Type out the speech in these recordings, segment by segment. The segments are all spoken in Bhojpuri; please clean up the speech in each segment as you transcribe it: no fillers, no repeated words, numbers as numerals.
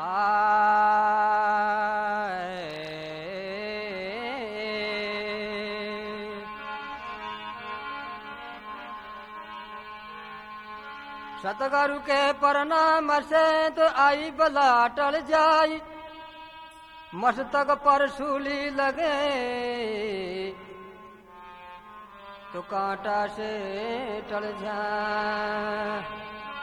सतगुरु के प्रणाम से तो आई बला टल जाई, मस्तक पर सूली लगे तो कांटा से टल जाए।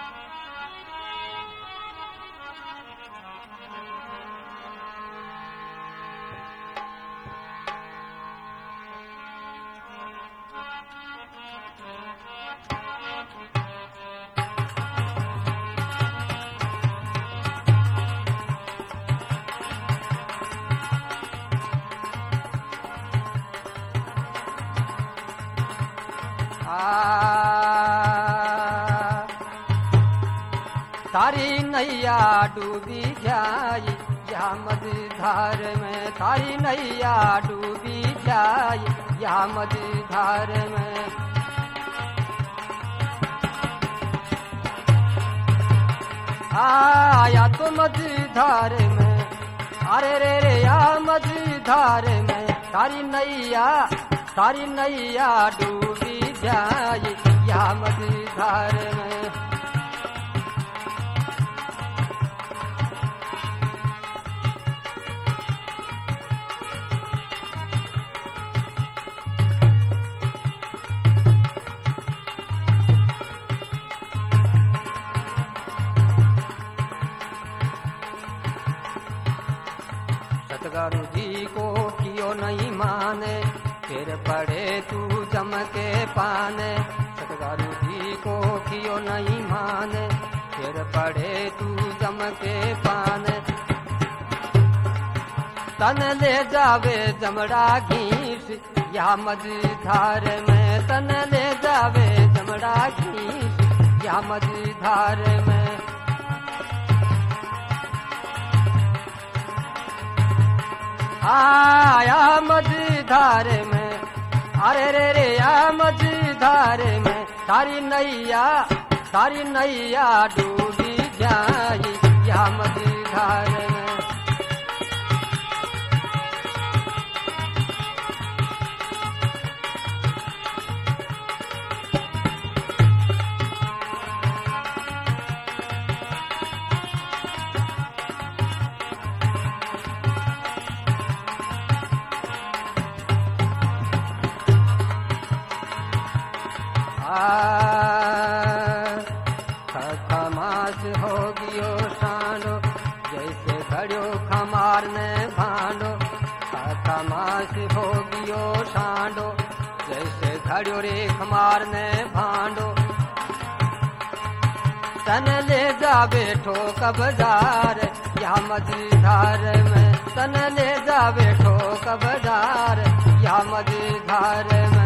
तारी नैया डूबी जाई या मझधार में, तारी नैया डूबी जाई या मझधार में। आया तो मझधार में, अरे रे रे या मझधार में, तारी नैया डूबी जाई या मझधार में। सतगुरु जी को कियो नहीं माने, फिर पड़े तू जम के पाने। सतगुरु जी को कियो नहीं माने, फिर पड़े तू जम के पाने। तन ले जावे जमड़ा घीस या मझधार में, तन ले जावे जमड़ा घीस या मझधार में। आया मझधार में, अरे रे रे या मझधार में, तारी नैया डूबी जाई या मझधार में। खमास हो गियो सांडो, जैसे घड़ो खमार ने भांडो। खमास हो गियो सांडो, जैसे घड़ो रे खमार ने भांडो। तन ले जा बैठो कबजार या मझधार में, तन ले जा बैठो कबजार या मझधार में।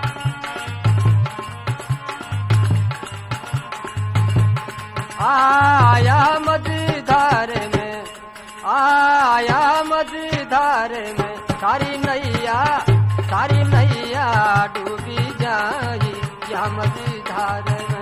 आया मझधार में, आया मझधार में, तारी नैया डूबी जाई या मझधार में।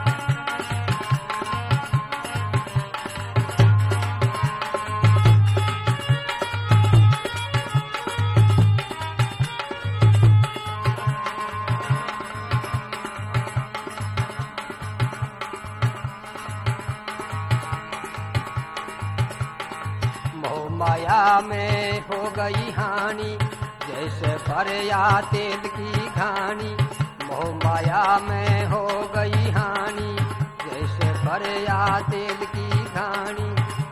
माया में हो गई हानि, जैसे भरया तेल की घानी। मोह माया में हो गई हानि, जैसे भरया तेल की घानी।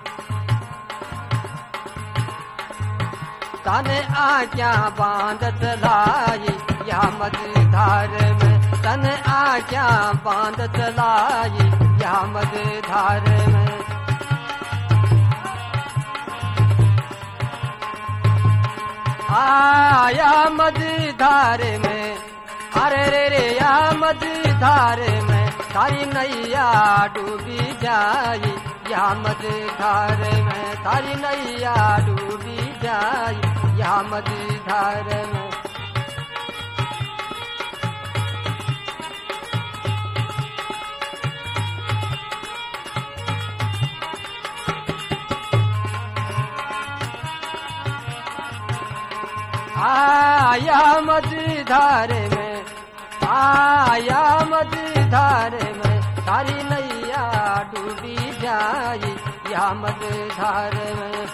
तने आज्ञा बांध चलाई या मझधार में, तने आज्ञा बांध चलाई या मझधार में। आया मझधार में, अरे रे रे या मझधार में, तारी नैया डूबी जाई या मझधार में, तारी नैया डूबी जाई या मझधार में। आया मझधार में, आया मझधार में, सारी नैया डूबी जाई या मझधार में।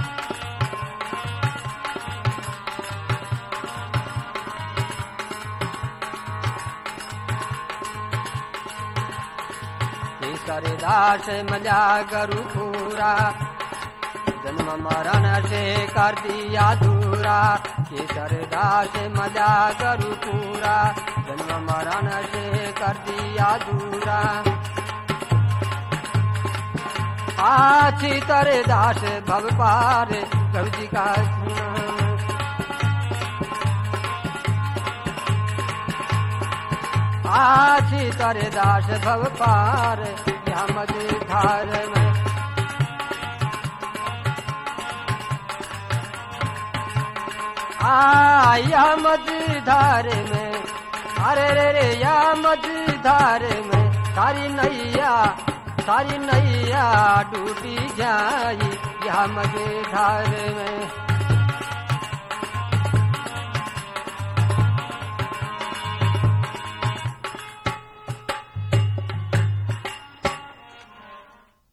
केसरदास मजा करू पूरा, जन्म मरण से कर दिया दूरा। केसरदास मजा करू पूरा, जन्म मरण से कर दिया दूरा। आछी तरे दास भव पार, प्रभु जी का आछी तरे दास भव पार, या मझधार में। आया मझधार में, अरे रे रे या मझधार में, सारी नैया डूबी जाई या मझधार में।